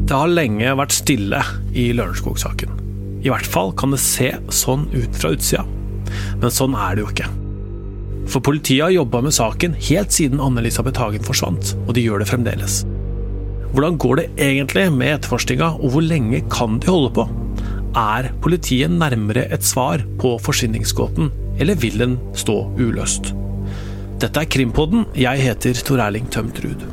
Det har lenge vært stille i Lørenskog-saken. I hvert fall kan det se sånn ut fra utsida. Men sånn er det jo ikke. For politiet har jobbet med saken helt siden Anne-Elisabeth Hagen forsvant, og de gjør det fremdeles. Hvordan går det egentlig med etterforskninga, og hvor lenge kan de holde på? Er politiet nærmere et svar på forsvinningsgåten, eller vil den stå uløst? Dette er Krimpodden. Jeg heter Tor Erling Tømtrud.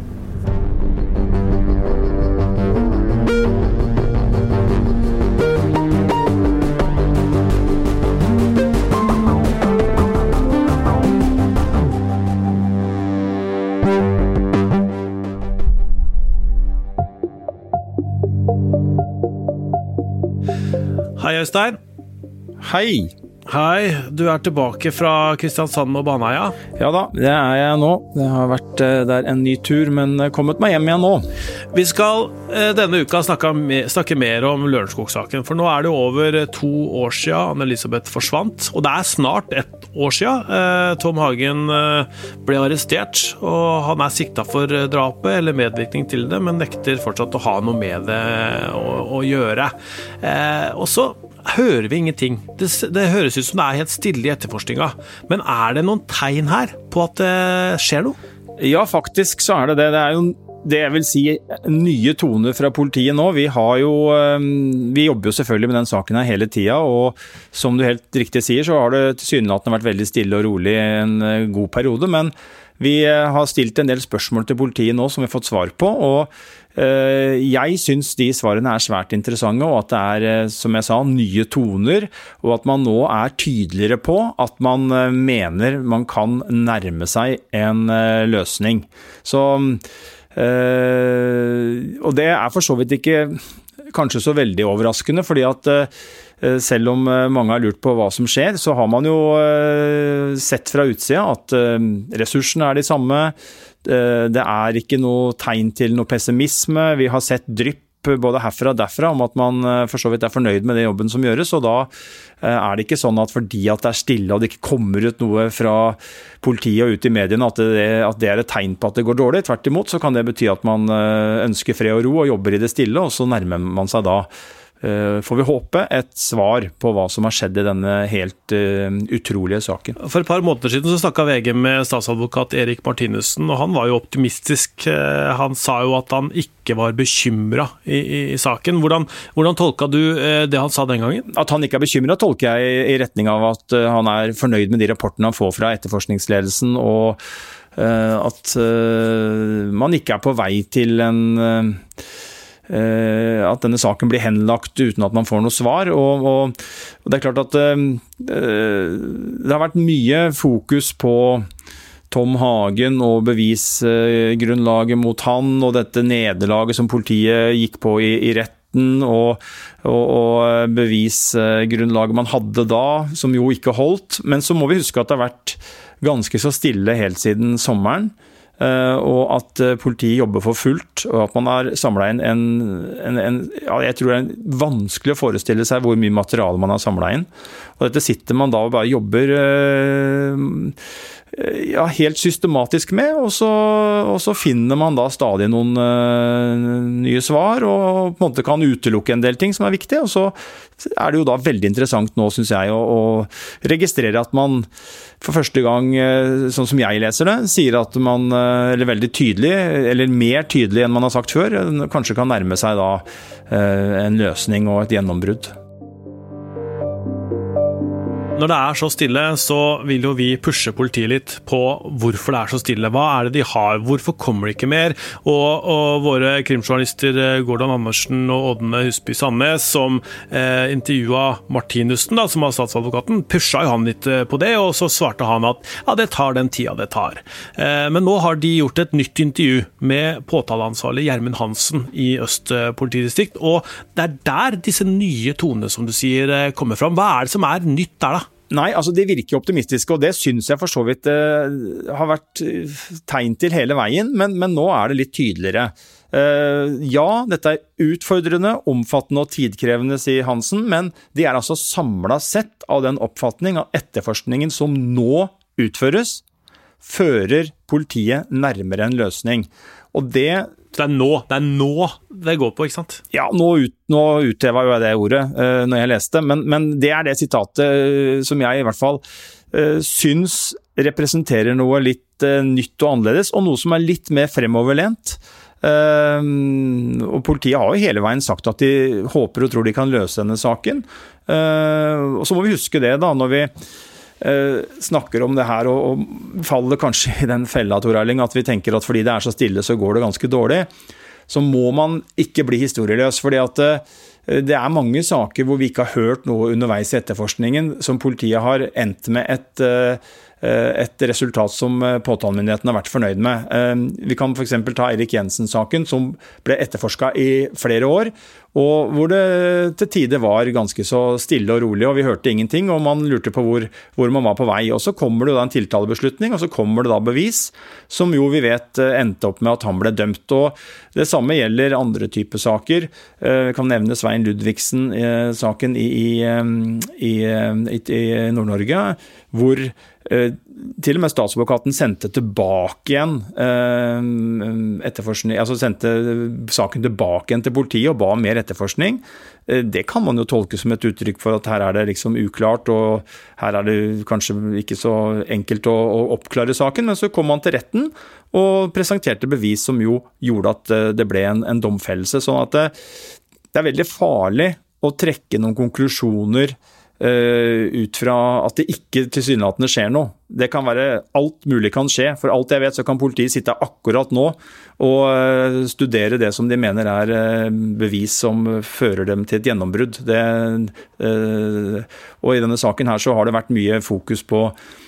Hei, Øystein. Hei. Hei, du er tilbake fra Kristiansand og Baneheia. Ja da, det er jeg nå. Det har vært der en ny tur, men kommet meg hjem igjen nå. Vi skal denne uka snakke mer om Lørenskog-saken, for nå er det over 2 år siden Anne-Elisabeth forsvant, og det er snart 1 år siden Tom Hagen ble arrestert, og han er siktet for drapet eller medvirkning til det, men nekter fortsatt å ha noe med det å gjøre. Og så hører vi ingenting. Det høres ut som det er helt stille i etterforskninga. Men er det noen tegn her på at det skjer noe? Ja, faktisk så er det det. Det er jo det jeg vil si nye toner fra politiet nå. Vi jobber jo selvfølgelig med den saken her hele tiden, og som du helt riktig sier, så har det tilsynelatende vært veldig stille og rolig en god periode, men vi har stilt en del spørsmål til politiet nå som vi har fått svar på, og jeg synes de svarene er svært interessante, og at det er, som jeg sa, nye toner, og at man nå er tydeligere på at man mener man kan nærme seg en løsning. Så, og det er for så vidt ikke kanskje så veldig overraskende, fordi at selv om mange har lurt på hva som skjer, så har man jo sett fra utsida at ressursene er de samme. Det er ikke noe tegn til noe pessimisme. Vi har sett drypp både herfra og derfra om at man for så vidt er fornøyd med den jobben som gjøres, og da er det ikke sånn at fordi at det er stille og det ikke kommer ut noe fra politiet og ut i mediene at det er et tegn på at det går dårlig. Tvert imot så kan det bety at man ønsker fred og ro og jobber i det stille, og så nærmer man seg da får vi håpe et svar på hva som har skjedd i denne helt utrolige saken. For et par måneder siden så snakket VG med statsadvokat Erik Martinussen, og han var jo optimistisk. Han sa jo at han ikke var bekymret i saken. Hvordan tolket du det han sa den gangen? At han ikke er bekymret tolker jeg i retning av at han er fornøyd med de rapportene han får fra etterforskningsledelsen, og at man ikke er på vei til at denne saken blir henlagt uten at man får noe svar, og det er klart at det har vært mye fokus på Tom Hagen og bevisgrunnlaget mot han, og dette nederlaget som politiet gikk på i retten, og bevisgrunnlaget man hadde da, som jo ikke holdt, men så må vi huske at det har vært ganske så stille helt siden sommeren, og at politiet jobber for fullt, og at man har samlet inn jeg tror det er vanskelig å forestille seg hvor mye materiale man har samlet inn, og dette sitter man da og bare jobber helt systematisk med, og så finner man da stadig noen nye svar, og på en måte kan utelukke en del ting som er viktige, og så er det jo da veldig interessant nå, synes jeg, å registrere at man for første gang, sånn som jeg leser det, sier at man, eller veldig tydelig, eller mer tydelig enn man har sagt før, kanskje kan nærme seg da en løsning og et gjennombrudd. Når det er så stille, så vil jo vi pushe politiet litt på hvorfor det er så stille. Hva er det de har? Hvorfor kommer det ikke mer? Og våre krimjournalister Gordon Andersen og Ådne Husby Sandnes, som intervjuet Martinussen, da, som var statsadvokaten, pushet jo han litt på det, og så svarte han at ja, det tar den tida det tar. Men nå har de gjort et nytt intervju med påtaleansvarlig Gjermund Hansen i Øst politidistrikt, og det er der disse nye tonene, som du sier, kommer fram. Hva er det som er nytt der da? Nei, altså de virker optimistiske, og det synes jeg for så vidt har vært tegn til hele veien, men nå er det litt tydeligere. Ja, dette er utfordrende, omfattende og tidkrevende, sier Hansen, men de er altså samlet sett av den oppfatning av etterforskningen som nå utføres, fører politiet nærmere en løsning. Og det Så det er nå det går på, ikke sant? Ja, nå utheva jo jeg det ordet når jeg leste, men det er det sitatet som jeg i hvert fall syns representerer noe litt nytt og annerledes, og noe som er litt mer fremoverlent. Og politiet har jo hele veien sagt at de håper og tror de kan løse denne saken. Og så må vi huske det da, når vi snakker om det her og faller kanskje i den fella, Tor Erling, at vi tenker at fordi det er så stille så går det ganske dårlig, så må man ikke bli historieløs, fordi at det er mange saker hvor vi ikke har hørt noe underveis i etterforskningen, som politiet har endt med et resultat som påtalemyndigheten har vært fornøyd med. Vi kan for eksempel ta Erik Jensen-saken, som ble etterforsket i flere år, og hvor det til tider var ganske så stille og rolig, og vi hørte ingenting, og man lurte på hvor man var på vei. Og så kommer det da en tiltalebeslutning, og så kommer det da bevis, som jo vi vet endte opp med at han ble dømt. Og det samme gjelder andre typer saker. Vi kan nevne Svein Ludvigsen-saken i Nord-Norge, hvor til og med statsadvokaten sendte tilbake igjen etterforskning, altså sendte saken tilbake igjen til politiet og ba om mer etterforskning. Det kan man jo tolke som et uttrykk for at her er det liksom uklart, og her er det kanskje ikke så enkelt å oppklare saken, men så kom man til retten og presenterte bevis som jo gjorde at det ble en domfellelse. Sånn at det er veldig farlig å trekke noen konklusjoner ut fra at det ikke tilsynelatende skjer noe. Det kan være alt mulig kan skje. For alt jeg vet så kan politiet sitte akkurat nå og studere det som de mener er bevis som fører dem til et gjennombrudd. Og i denne saken her så har det vært mye fokus på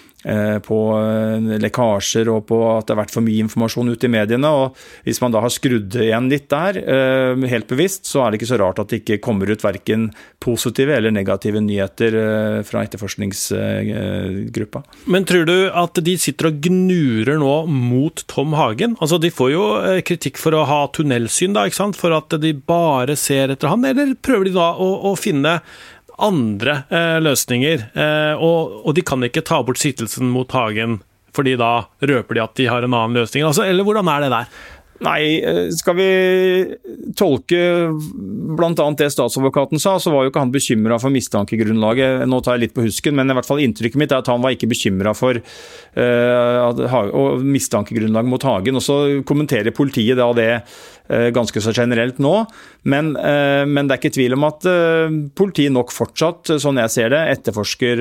lekkasjer og på at det har vært for mye informasjon ute i mediene, og hvis man da har skrudd igjen litt der, helt bevisst, så er det ikke så rart at det ikke kommer ut hverken positive eller negative nyheter fra etterforskningsgruppa. Men tror du at de sitter og gnurer nå mot Tom Hagen? Altså de får jo kritikk for å ha tunnelsyn da, ikke sant? For at de bare ser etter han, eller prøver de da å finne andre løsninger, og de kan ikke ta bort siktelsen mot Hagen, fordi da røper de at de har en annen løsning. Altså, eller hvordan er det der? Nei, skal vi tolke blant annet det statsadvokaten sa, så var jo ikke han bekymret for mistankegrunnlaget. Nå tar jeg litt på husken, men i hvert fall inntrykket mitt er at han var ikke bekymret for mistankegrunnlag mot Hagen. Og så kommenterer politiet da det ganske så generelt nå, men det er ikke tvil om at politiet nok fortsatt, sånn jeg ser det, etterforsker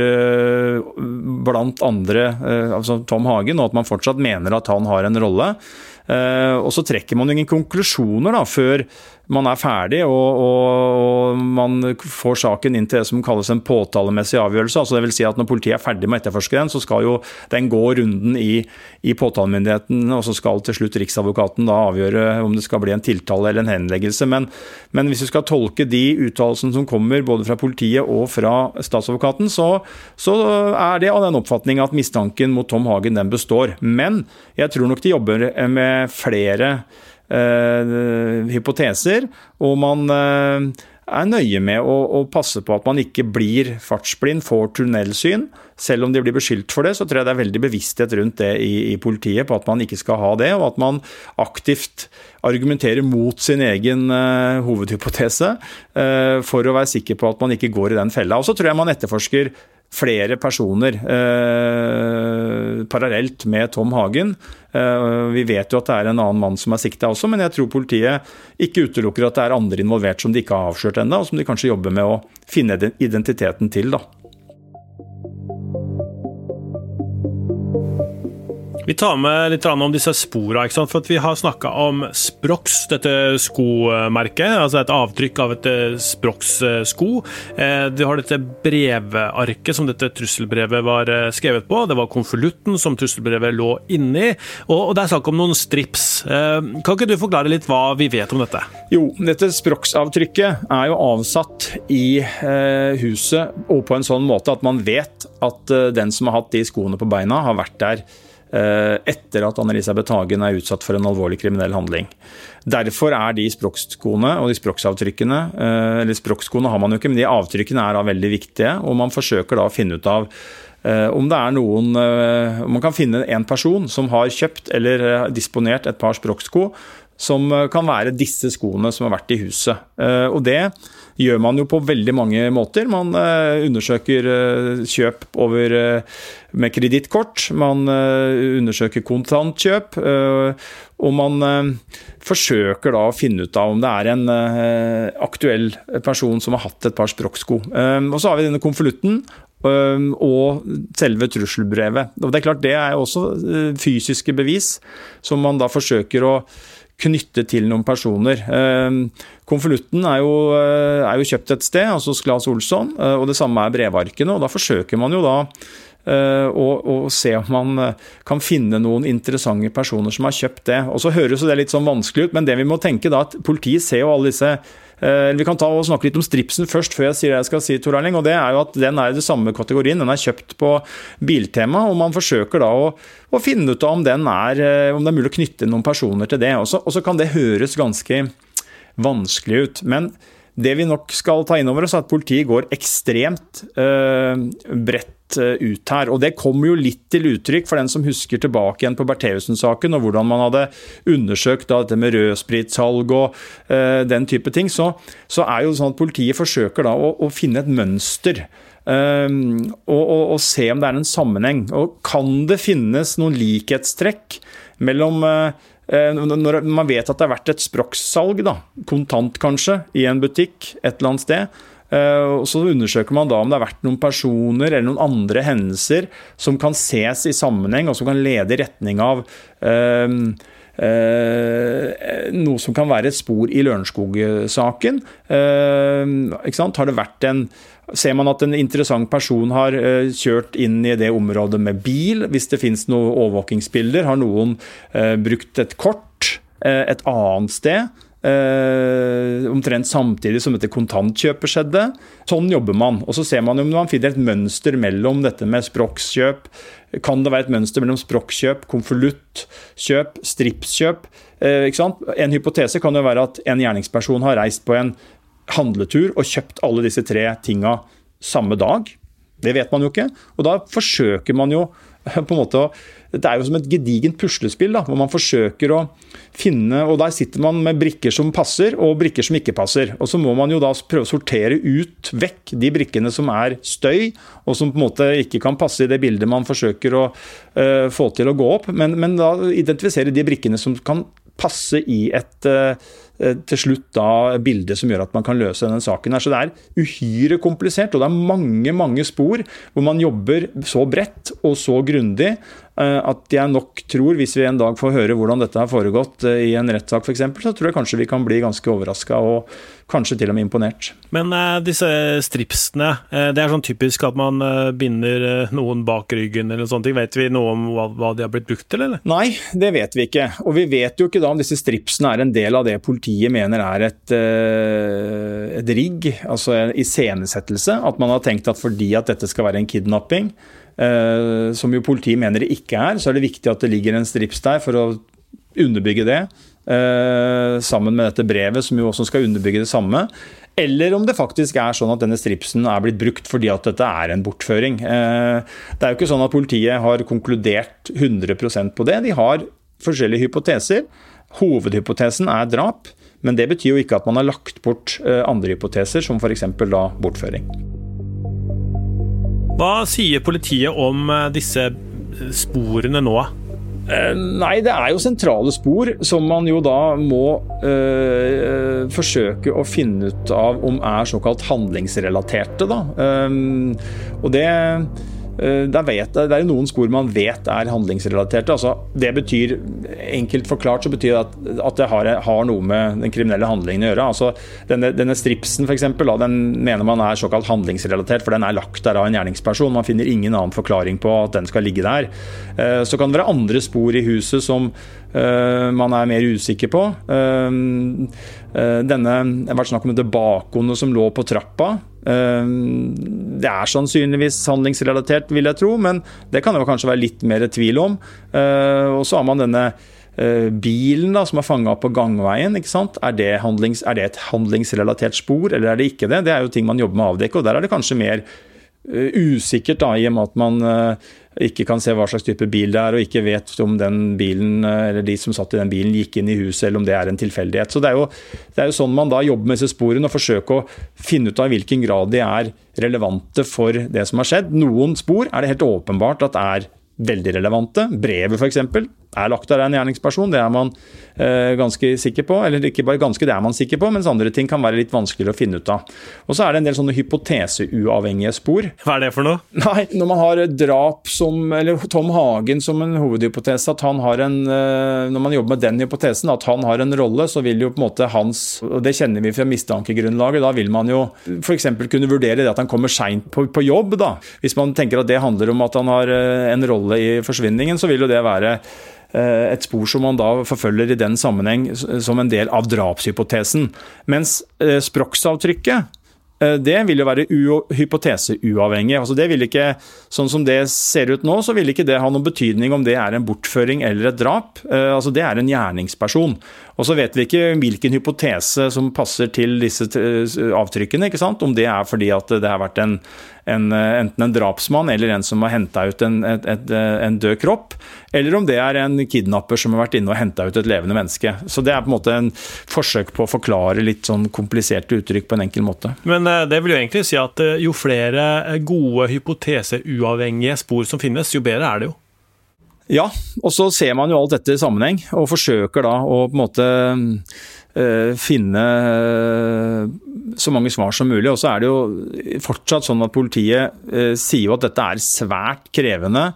blant andre, altså Tom Hagen, og at man fortsatt mener at han har en rolle. Og så trekker man ingen konklusjoner da, før man er ferdig og man får saken inn til det som kalles en påtalemessig avgjørelse. Altså det vil si at når politiet er ferdig med å etterforske den, så skal jo den gå runden i påtalemyndigheten, og så skal til slutt Riksadvokaten da avgjøre om det skal bli en tiltale eller en henleggelse. Men hvis vi skal tolke de uttalelsene som kommer både fra politiet og fra statsadvokaten, så er det av den oppfatning at mistanken mot Tom Hagen den består. Men jeg tror nok de jobber med flere hypoteser, og man er nøye med å passe på at man ikke blir fartsblind, får tunnelsyn. Selv om de blir beskyldt for det, så tror jeg det er veldig bevissthet rundt det i politiet på at man ikke skal ha det, og at man aktivt argumenterer mot sin egen hovedhypotese for å være sikker på at man ikke går i den fella. Og så tror jeg man etterforsker flere personer parallelt med Tom Hagen. Vi vet jo at det er en annen mann som er siktet også, men jeg tror politiet ikke utelukker at det er andre involvert som de ikke har avslørt enda, og som de kanskje jobber med å finne identiteten til da. Vi tar med litt om disse sporene, ikke sant? For at vi har snakket om Sprox, dette skomerket, altså et avtrykk av et Sprox-sko. Du har dette brevarket som dette trusselbrevet var skrevet på. Det var konvolutten som trusselbrevet lå inni, og det er snakk om noen strips. Kan ikke du forklare litt hva vi vet om dette? Jo, dette Sprox-avtrykket er jo avsatt i huset, og på en sånn måte at man vet at den som har hatt de skoene på beina har vært der etter at Anne-Elisabeth Hagen er utsatt for en alvorlig kriminell handling. Derfor er de Sprox-skoene og de Sprox-avtrykkene, eller Sprox-skoene har man jo ikke, men de avtrykkene er da veldig viktige, og man forsøker da å finne ut av om det er man kan finne en person som har kjøpt eller disponert et par Sprox-sko som kan være disse skoene som har vært i huset. Og det gjør man jo på veldig mange måter. Man undersøker kjøp med kredittkort, man undersøker kontantkjøp, og man forsøker da å finne ut av om det er en aktuell person som har hatt et par sprokksko. Og så har vi denne konvolutten og selve trusselbrevet. Og det er klart, det er også fysiske bevis som man da forsøker å knytte til noen personer. Konvolutten er jo kjøpt et sted, altså hos Claes Olsson, og det samme er brevarkene, og da forsøker man jo da å se om man kan finne noen interessante personer som har kjøpt det. Og så høres det litt sånn vanskelig ut, men det vi må tenke da, at politiet ser jo alle disse. Vi kan ta og snakke litt om stripsen først, før jeg sier det jeg skal si, Tor Erling, og det er jo at den er i det samme kategorien. Den er kjøpt på Biltema, og man forsøker da å finne ut av om det er mulig å knytte noen personer til det. Og så kan det høres ganske vanskelig ut, men det vi nok skal ta inn over oss er at politiet går ekstremt bredt ut her, og det kommer jo litt til uttrykk for den som husker tilbake igjen på Bertheussen-saken, og hvordan man hadde undersøkt da, dette med rødspritsalg og den type ting, så er jo sånn at politiet forsøker da å finne et mønster, og se om det er en sammenheng, og kan det finnes noen likhetstrekk mellom når man vet at det har vært et sprokksalg, da, kontant kanskje, i en butikk et eller annet sted, og så undersøker man da om det har vært noen personer eller noen andre hendelser som kan ses i sammenheng, og som kan lede i retning av noe som kan være et spor i Lørenskog-saken. Ikke sant? Ser man at en interessant person har kjørt inn i det området med bil, hvis det finnes noen overvåkingsbilder, har noen brukt et kort et annet sted, omtrent samtidig som dette kontantkjøpet skjedde. Sånn jobber man, og så ser man om man finner et mønster mellom dette med sprokkskjøp. Kan det være et mønster mellom sprokkjøp, konvoluttkjøp, stripskjøp? Ikke sant? En hypotese kan jo være at en gjerningsperson har reist på en handletur og kjøpt alle disse 3 tinga samme dag. Det vet man jo ikke, og da forsøker man jo på en måte det er jo som et gedigent puslespill da, hvor man forsøker å finne, og der sitter man med brikker som passer og brikker som ikke passer, og så må man jo da prøve å sortere ut vekk de brikkene som er støy og som på en måte ikke kan passe i det bildet man forsøker å få til å gå opp, men da identifisere de brikkene som kan passe i et til slutt da bildet som gjør at man kan løse denne saken her. Så det er uhyre komplisert, og det er mange spor hvor man jobber så bredt og så grundig at jeg nok tror, hvis vi en dag får høre hvordan dette har foregått i en rettssak for eksempel, så tror jeg kanskje vi kan bli ganske overrasket og kanskje til og med imponert. Men disse stripsene, det er sånn typisk at man binder noen bak ryggen eller sånne ting. Vet vi noe om hva de har blitt brukt til, eller? Nei, det vet vi ikke. Og vi vet jo ikke da om disse stripsene er en del av det politiet mener er et rigg, altså en iscenesettelse. At man har tenkt at fordi at dette skal være en kidnapping, som jo politiet mener det ikke er, så er det viktig at det ligger en strips der for å underbygge det, sammen med dette brevet som jo også skal underbygge det samme, eller om det faktisk er sånn at denne stripsen er blitt brukt fordi at dette er en bortføring. Det er jo ikke sånn at politiet har konkludert 100% på det, de har forskjellige hypoteser. Hovedhypotesen er drap, men det betyr jo ikke at man har lagt bort andre hypoteser, som for eksempel da bortføring. Hva sier politiet om disse sporene nå? Nei, det er jo sentrale spor som man jo da må forsøke å finne ut av om er såkalt handlingsrelaterte da. Og det er jo noen spor man vet er handlingsrelaterte. Altså, det betyr, enkelt forklart, så betyr det at det har noe med den kriminelle handlingen å gjøre. Altså, denne stripsen for eksempel, den mener man er såkalt handlingsrelatert, for den er lagt der av en gjerningsperson. Man finner ingen annen forklaring på at den skal ligge der. Så kan det være andre spor i huset som man er mer usikker på. Det har vært snakk om det bakgående som lå på trappa. Det er sannsynligvis handlingsrelatert, vil jeg tro, men det kan jo kanskje være litt mer tvil om. Og så har man denne bilen da, som er fanget på gangveien, ikke sant? Er det et handlingsrelatert spor, eller er det ikke det? Det er jo ting man jobber med å avdekke, og der er det kanskje mer usikkert da, I og med at man ikke kan se hva slags type bil det og ikke vet om den bilen, eller de som satt I den bilen gikk inn I huset, eller om det en tilfeldighet. Så det er jo sånn man da jobber med disse sporene, og forsøker å finne ut av I hvilken grad de relevante for det som har skjedd. Noen spor det helt åpenbart at veldig relevante. Brevet for eksempel lagt av en gjerningsperson, det man ganske sikker på, eller ikke bare ganske, det man sikker på, mens andre ting kan være litt vanskeligere å finne ut av. Og så det en del sånne hypoteseuavhengige spor. Hva det for noe? Nei, når man har drap eller Tom Hagen som en hovedhypotese, at han har når man jobber med den hypotesen, at han har en rolle, så vil jo på en måte og det kjenner vi fra mistankegrunnlaget, da vil man jo for eksempel kunne vurdere det at han kommer sent på jobb da. Hvis man tenker at det handler om at han har en rolle I forsvinningen, så vil jo det være et spor som man da forfølger I den sammenheng som en del av drapshypotesen. Mens sproksavtrykket, det vil jo være hypoteseuavhengig. Altså det vil ikke, sånn som det ser ut nå, så vil ikke det ha noen betydning om det en bortføring eller et drap. Altså det en gjerningsperson. Og så vet vi ikke hvilken hypotese som passer til disse avtrykkene, ikke sant? Om det fordi at det har vært enten en drapsmann eller en som har hentet ut en død kropp, eller om det en kidnapper som har vært inne og hentet ut et levende menneske. Så det på en måte en forsøk på å forklare litt sånn kompliserte uttrykk på en enkel måte. Men det vil jo egentlig si at jo flere gode hypoteseuavhengige spor som finnes, jo bedre det jo. Ja, og så ser man jo alt dette I sammenheng, og forsøker da å på en måte finne så mange svar som mulig. Og så det jo fortsatt sånn at politiet sier jo at dette svært krevende,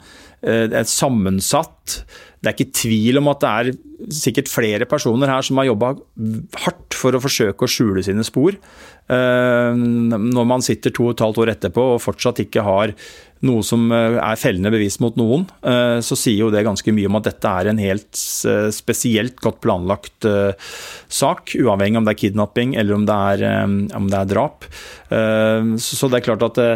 sammensatt. Det ikke tvil om at det sikkert flere personer her som har jobbet hardt for å forsøke å skjule sine spor. Når man sitter 2,5 år etterpå og fortsatt ikke har noe som fellende bevis mot noen, så sier jo det ganske mye om at dette en helt spesielt godt planlagt sak, uavhengig om det kidnapping eller om det drap. Så det klart at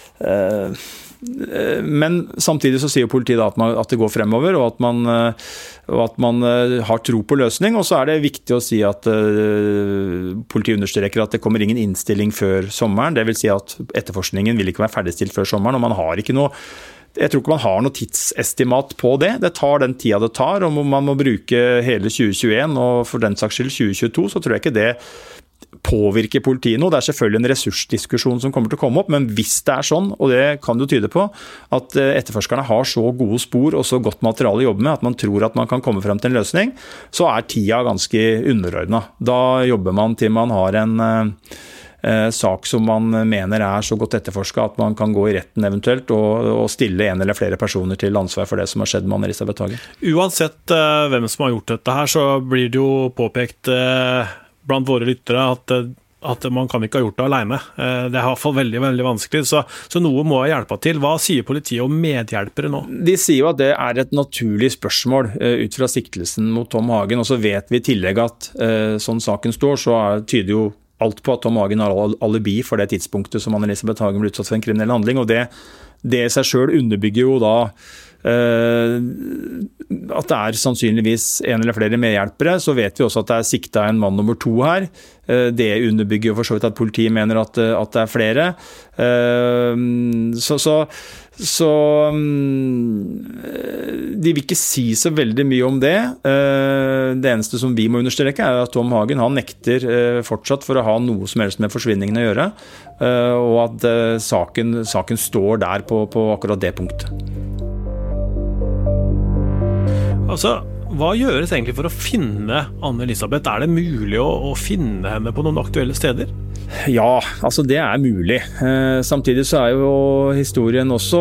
men samtidig så sier jo politiet da at det går fremover, og at man har tro på løsning, og så det viktig å si at politiet understreker at det kommer ingen innstilling før sommeren, det vil si at etterforskningen vil ikke være ferdigstilt før sommeren, og man har ikke noe jeg tror ikke man har noe tidsestimat på det. Det tar den tida det tar, og om man må bruke hele 2021, og for den saks skyld 2022, så tror jeg ikke det påvirker politiet nå. Det selvfølgelig en ressursdiskusjon som kommer til å komme opp, men hvis det sånn, og det kan jo tyde på, at etterforskerne har så gode spor og så godt materiale å jobbe med, at man tror at man kan komme frem til en løsning, så tida ganske underordnet. Da jobber man til man har en sak som man mener så godt etterforsket at man kan gå I retten eventuelt og stille en eller flere personer til ansvar for det som har skjedd med Anne-Elisabeth Hagen. Uansett hvem som har gjort dette her, så blir det jo påpekt blant våre lyttere at man kan ikke ha gjort det alene. Det I hvert fall veldig, veldig vanskelig, så noe må hjelpe til. Hva sier politiet om medhjelpere nå? De sier jo at det et naturlig spørsmål ut fra siktelsen mot Tom Hagen, og så vet vi I tillegg at sånn saken står, så tyder jo alt på at Tom Hagen har alibi for det tidspunktet som Anne-Elisabeth Hagen ble utsatt for en kriminell handling, og det I seg selv underbygger jo da at det sannsynligvis en eller flere medhjelpere, så vet vi også at det siktet en mann nummer 2 her. Det underbygger jo for så vidt at politiet mener at det flere. Så de vil ikke si så veldig mye om det. Det eneste som vi må understreke at Tom Hagen han nekter fortsatt for å ha noe som helst med forsvinningen å gjøre, og at saken står der på akkurat det punktet. Altså, hva gjøres egentlig for å finne Anne-Elisabeth? Det mulig å finne henne på noen aktuelle steder? Ja, altså det mulig. Samtidig så jo historien også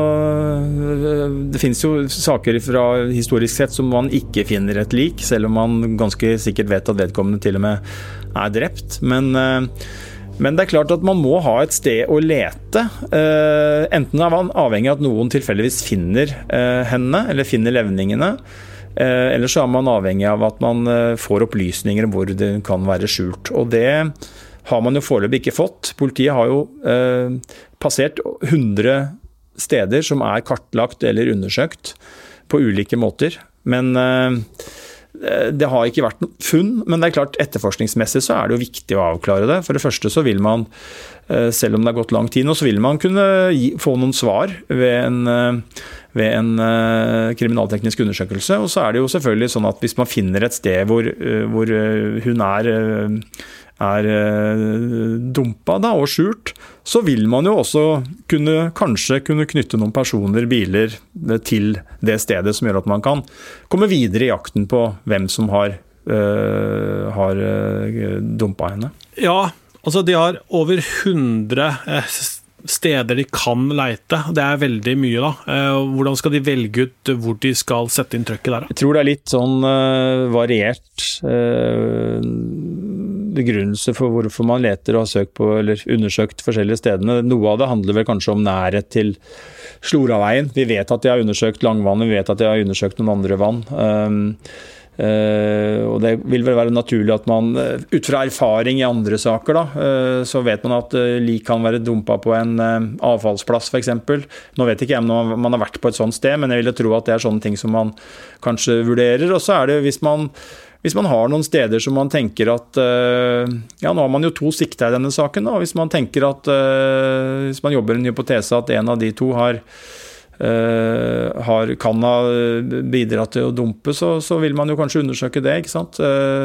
det finnes jo saker fra historisk sett som man ikke finner et lik, selv om man ganske sikkert vet at vedkommende til og med drept. Men det klart at man må ha et sted å lete. Enten man avhengig av at noen tilfeldigvis finner henne, eller finner levningene, eller så man avhengig av at man får opplysninger om hvor det kan være skjult. Og det har man jo foreløpig ikke fått. Politiet har jo passert 100 steder som kartlagt eller undersøkt på ulike måter. Men Det har ikke vært noe funn, men det klart etterforskningsmessig så det jo viktig å avklare det. For det første så vil man, selv om det har gått lang tid nå, så vil man kunne få noen svar ved en kriminalteknisk undersøkelse. Og så det jo selvfølgelig sånn at hvis man finner et sted hvor hun dumpa da, og skjult, så vil man jo også kanskje kunne knytte noen personer, biler, til det stedet som gjør at man kan komme videre i jakten på hvem som har dumpa henne. Ja, altså de har over 100 steder de kan leite. Det veldig mye da. Hvordan skal de velge ut hvor de skal sette inn trøkket der? Jeg tror det litt sånn variert begrunnelse for hvorfor man leter og har søkt på eller undersøkt forskjellige stedene. Noe av det handler vel kanskje om nærhet til Sloraveien. Vi vet at de har undersøkt Langvannet, vi vet at de har undersøkt noen andre vann. Og det vil vel være naturlig at man, ut fra erfaring i andre saker da, så vet man at lik kan være dumpa på en avfallsplass for eksempel. Nå vet ikke jeg om man har vært på et sånt sted, men jeg vil tro at det sånne ting som man kanskje vurderer. Og så det hvis man har noen steder som man tenker at, ja nå har man jo 2 sikter i denne saken da, hvis man tenker at, hvis man jobber en hypotese at en av de 2 kan ha bidratt til å dumpe, så vil man jo kanskje undersøke det, ikke sant?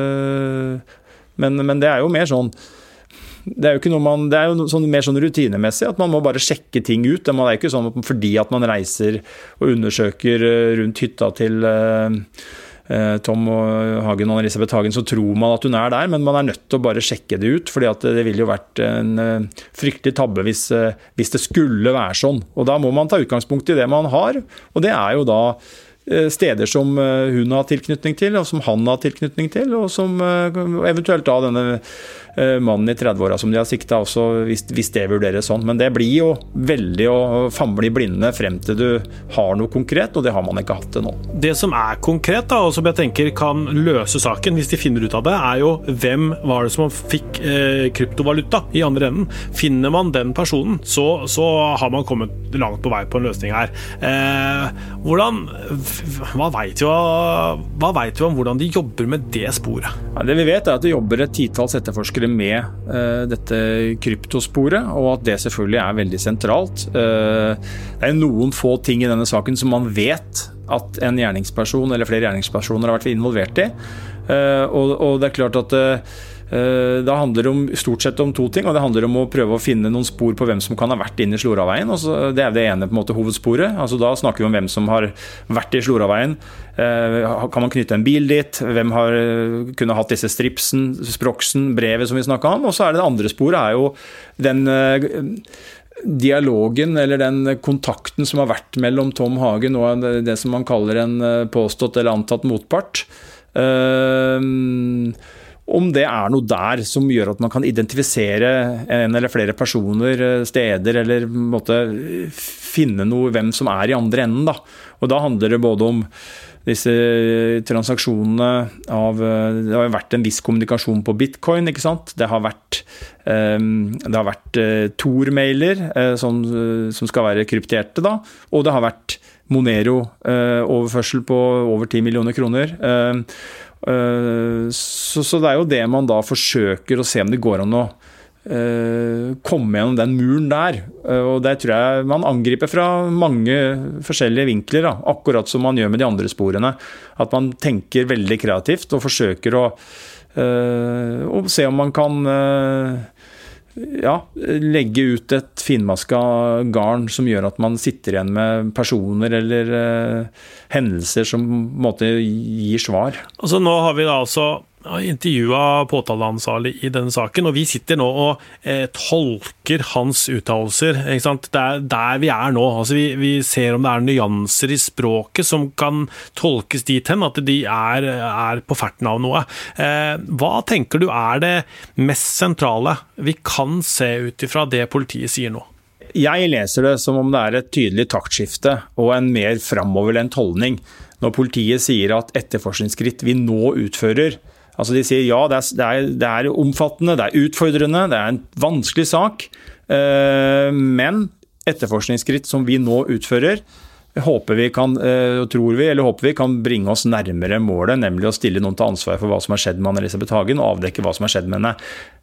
Men det jo mer sånn, det jo ikke noe det jo sånn, mer sånn rutinemessig, at man må bare sjekke ting ut. Det ikke sånn at fordi at man reiser og undersøker rundt hytta til Tom Hagen og Elisabeth Hagen, så tror man at hun der, men man nødt til å bare sjekke det ut, fordi at det ville jo vært en fryktelig tabbe hvis det skulle være sånn. Og da må man ta utgangspunkt i det man har, og det jo da steder som hun har tilknytning til, og som han har tilknytning til, og som eventuelt da denne mannen i 30-åra som de har siktet også, hvis det vurderes sånn. Men det blir jo veldig å famle i blinde frem til du har noe konkret, og det har man ikke hatt det nå. Det som konkret da, og som jeg tenker kan løse saken hvis de finner ut av det, jo hvem var det som fikk kryptovaluta i andre enden. Finner man den personen, så har man kommet langt på vei på en løsning her. Hva vet du om hvordan de jobber med det sporet? Ja, det vi vet at det jobber et titalls etterforskere med dette kryptosporet, og at det selvfølgelig veldig sentralt. Det noen få ting i denne saken som man vet at en gjerningsperson eller flere gjerningspersoner har vært involvert i. Og det klart at det handler stort sett om 2 ting, og det handler om å prøve å finne noen spor på hvem som kan ha vært inne i Sloraveien. Og så, det det ene på en måte hovedsporet. Altså, da snakker vi om hvem som har vært i Sloraveien. Kan man knytte en bil dit? Hvem har kunne hatt disse stripsen, sproksen, brevet som vi snakket om? Og så det andre sporet jo den dialogen eller den kontakten som har vært mellom Tom Hagen og det som man kaller en påstått eller antatt motpart. Om det noe der som gjør at man kan identifisere en eller flere personer, steder, eller på en måte finne noe hvem som i andre enden da. Og da handler det både om disse transaksjonene det har vært en viss kommunikasjon på Bitcoin, ikke sant? Det har vært Tor-mailer som skal være krypterte da, og det har vært Monero overførsel på over 10 millioner kroner. Så det jo det man da forsøker å se om det går an å komme gjennom den muren der, og det tror jeg man angriper fra mange forskjellige vinkler da, akkurat som man gjør med de andre sporene, at man tenker veldig kreativt og forsøker å se om man kan legge ut et finmaska garn som gjør at man sitter igjen med personer eller hendelser som på en måte gir svar. Altså nå har vi da intervjuet påtaleansvarlig i denne saken, og vi sitter nå og tolker hans uttalelser, ikke sant? Det der vi nå. Altså vi ser om det nyanser i språket som kan tolkes dit hen, at de på ferten av noe. Hva tenker du det mest sentrale vi kan se ut ifra det politiet sier nå? Jeg leser det som om det et tydelig taktskifte og en mer fremoverlent holdning når politiet sier at etterforskningsskritt vi nå utfører. Altså de sier ja, det omfattende, det utfordrende, det en vanskelig sak, men etterforskningsskritt som vi nå utfører, håper vi kan bringe oss nærmere målet, nemlig å stille noen til ansvar for hva som har skjedd med Anne-Elisabeth Hagen, og avdekke hva som har skjedd med henne.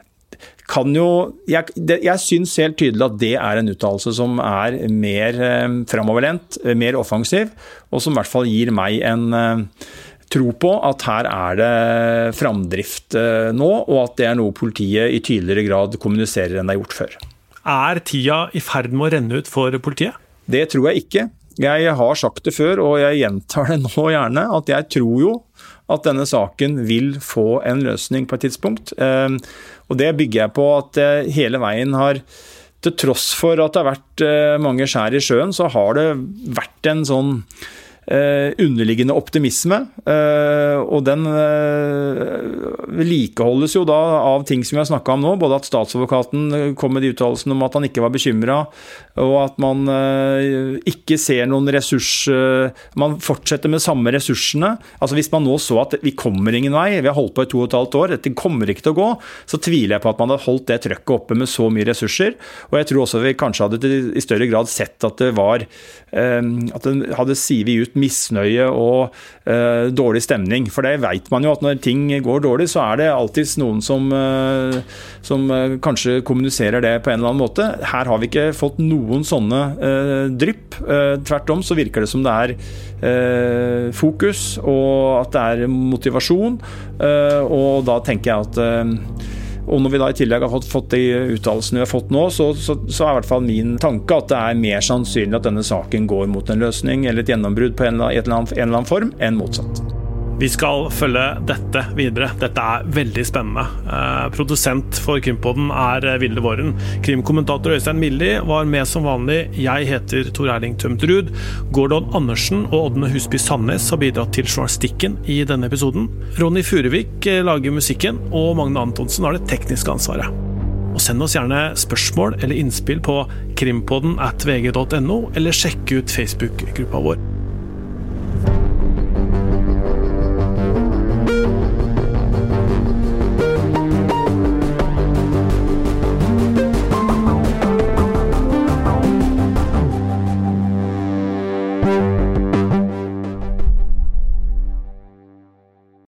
Jeg synes helt tydelig at det er en uttalelse som er mer fremoverlent, mer offensiv, og som i hvert fall gir meg en tro på at her er det framdrift nå, og at det er noe politiet i tydeligere grad kommuniserer enn det har gjort før. Er tida i ferd med å renne ut for politiet? Det tror jeg ikke. Jeg har sagt det før, og jeg gjentar det nå gjerne, at jeg tror jo at denne saken vil få en løsning på et tidspunkt. Og det bygger jeg på at hele veien har, til tross for at det har vært mange skjær i sjøen, så har det vært en sånn underliggende optimisme, og den vedlikeholdes jo da av ting som vi har snakket om nå, både at statsadvokaten kom med de uttalelsene om at han ikke var bekymret, og at man ikke ser noen man fortsetter med samme ressursene. Altså hvis man nå så at vi kommer ingen vei, vi har holdt på i 2,5 år, dette kommer ikke til å gå, så tviler jeg på at man hadde holdt det trøkket oppe med så mye ressurser, og jeg tror også vi kanskje hadde i større grad sett at det var at det hadde sivet ut misnøye og dårlig stemning. For det vet man jo at når ting går dårlig, så er det alltid noen som kanskje kommuniserer det på en eller annen måte. Her har vi ikke fått noen sånne drypp. Tvert om så virker det som det er fokus, og at det er motivasjon. Og da tenker jeg at og når vi da i tillegg har fått de uttalelsene vi har fått nå, så er i hvert fall min tanke at det er mer sannsynlig at denne saken går mot en løsning eller et gjennombrudd på en eller annen form enn motsatt. Vi skal følge dette videre. Dette er veldig spennende. Produsent for Krimpodden er Vilde Våren. Krimkommentator Øystein Milli var med som vanlig. Jeg heter Tor Erling Tømtrud. Gordon Andersen og Ådne Husby Sandnes har bidratt til journalistikken i denne episoden. Ronny Furevik lager musikken, og Magne Antonsen har det tekniske ansvaret. Og send oss gjerne spørsmål eller innspill på krimpodden@vg.no, eller sjekk ut Facebook-gruppa vår.